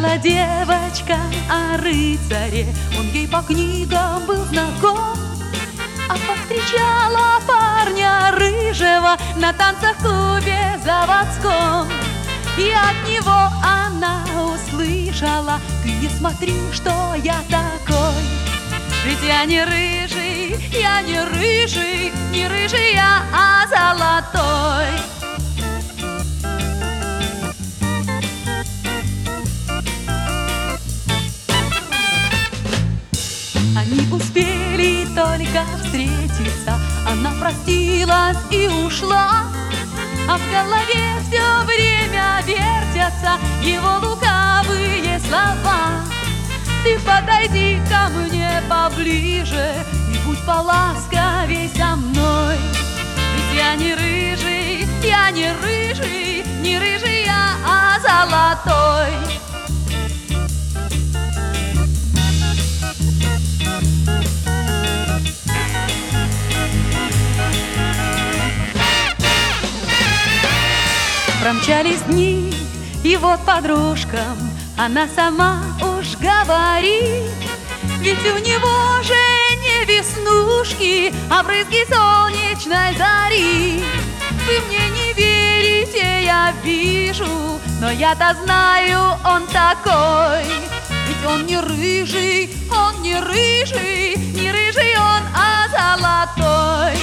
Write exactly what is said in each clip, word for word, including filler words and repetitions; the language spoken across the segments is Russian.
Мечтала девочка о рыцаре, он ей по книгам был знаком, а повстречала парня рыжего на танцах в клубе заводском. И от него она услышала: ты не смотри, что я такой. Ведь я не рыжий, я не рыжий, не рыжий я, а золотой. Они успели только встретиться, она простилась и ушла, а в голове все время вертятся его лукавые слова. Ты подойди ко мне поближе и будь поласковей со мной. Ведь я не рыжий, я не рыжий, не рыжий я, а золотой. Промчались дни, и вот подружкам она сама уж говорит: ведь у него же не веснушки, а брызги солнечной зари. Вы мне не верите, я вижу, но я-то знаю, он такой. Ведь он не рыжий, он не рыжий, не рыжий он, а золотой.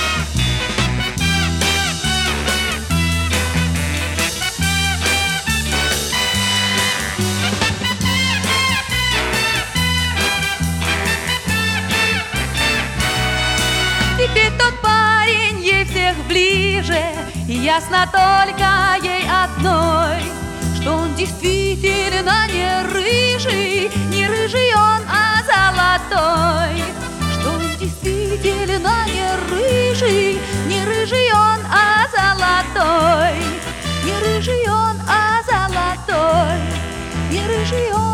Теперь тот парень ей всех ближе, и ясно только ей одной, что он действительно не рыжий, не рыжий он, а золотой. Что он действительно не рыжий, не рыжий он, а золотой. Не рыжий он, а золотой. Не рыжий он.